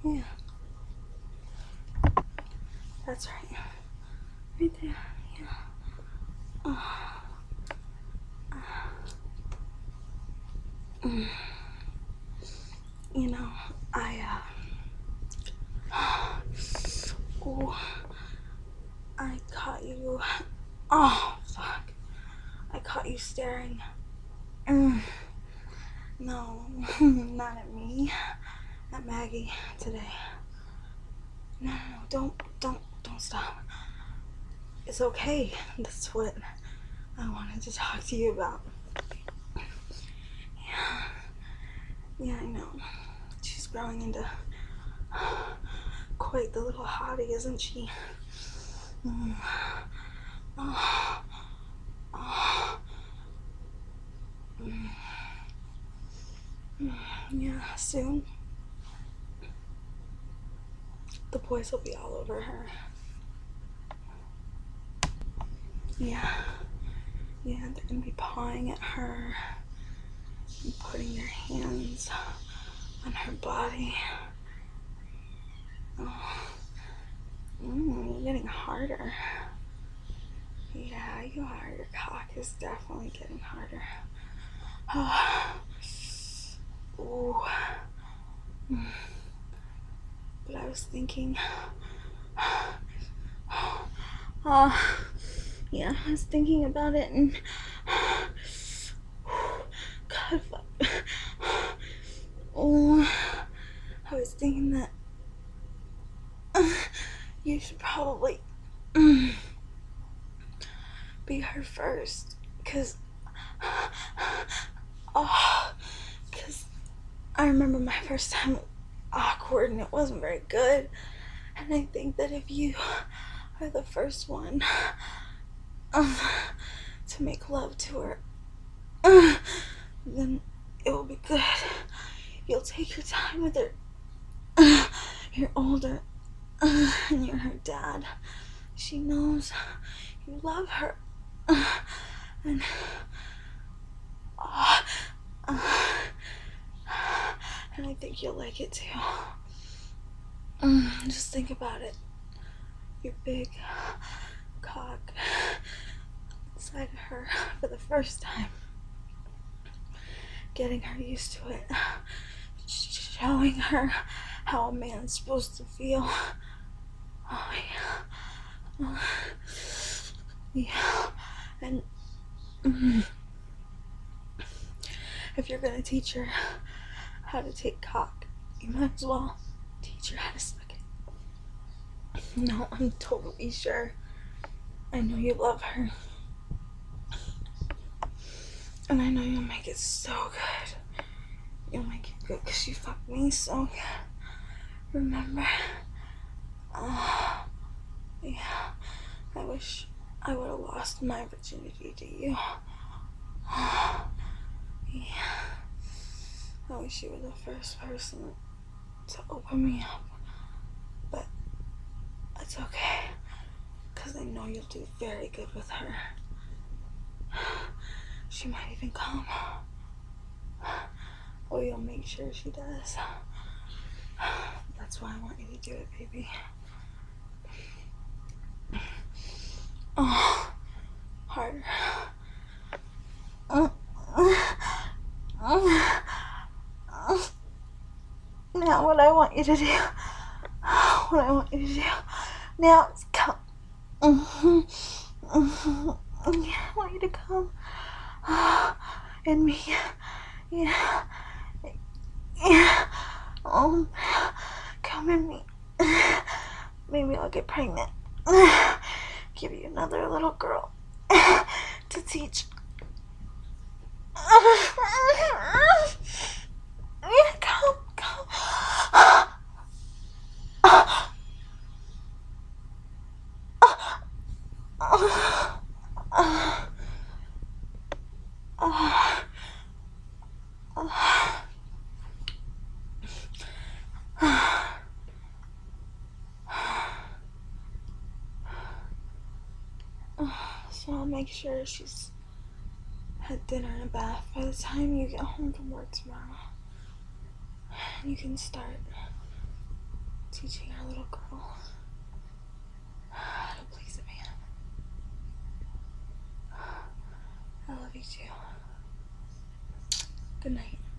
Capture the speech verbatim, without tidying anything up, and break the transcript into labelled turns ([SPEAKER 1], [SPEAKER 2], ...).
[SPEAKER 1] Yeah. That's right. Right there. Yeah. Oh. Mm. You know, I, uh... Ooh. I caught you... Oh, fuck. I caught you staring. Mm. No, not at me. At Maggie today. No, no, no, don't, don't, don't stop. It's okay. That's what I wanted to talk to you about. Yeah, yeah, I know. She's growing into quite the little hottie, isn't she? Mm. Oh. Oh. Mm. Yeah, soon the boys will be all over her. Yeah, yeah, they're gonna be pawing at her and putting their hands on her body. Oh. Mm, you're getting harder. Yeah, you are. Your cock is definitely getting harder. Oh. Ooh. Mm. But I was thinking, uh, yeah, I was thinking about it, and God, fuck. Oh, I was thinking that uh, you should probably um, be her first, cause, oh, cause I remember my first time awkward and it wasn't very good, and I think that if you are the first one um, to make love to her, uh, then it will be good. You'll take your time with her. Uh, you're older, uh, and you're her dad. She knows you love her, uh, and uh, uh, and I think you'll like it too. Um, just think about it. Your big cock inside of her for the first time. Getting her used to it. Showing her how a man's supposed to feel. Oh, yeah. Uh, yeah. And mm, if you're gonna teach her how to take cock, you might as well teach her how to suck it. No, I'm totally sure. I know you love her. And I know you'll make it so good. You'll make it good because you fucked me so good. Remember? Oh, yeah. I wish I would have lost my virginity to you. Oh, yeah. I wish you were the first person to open me up. But it's okay. Because I know you'll do very good with her. She might even come. Or you'll make sure she does. That's why I want you to do it, baby. Oh, harder. Now what I want you to do, what I want you to do now is come. I want you to come in me. Yeah. Yeah. Oh, come in me. Maybe I'll get pregnant. Give you another little girl to teach. Yeah, come, come. So I'll make sure she's had dinner and a bath by the time you get home from work tomorrow. And you can start teaching our little girl how to please a man. I love you too. Good night.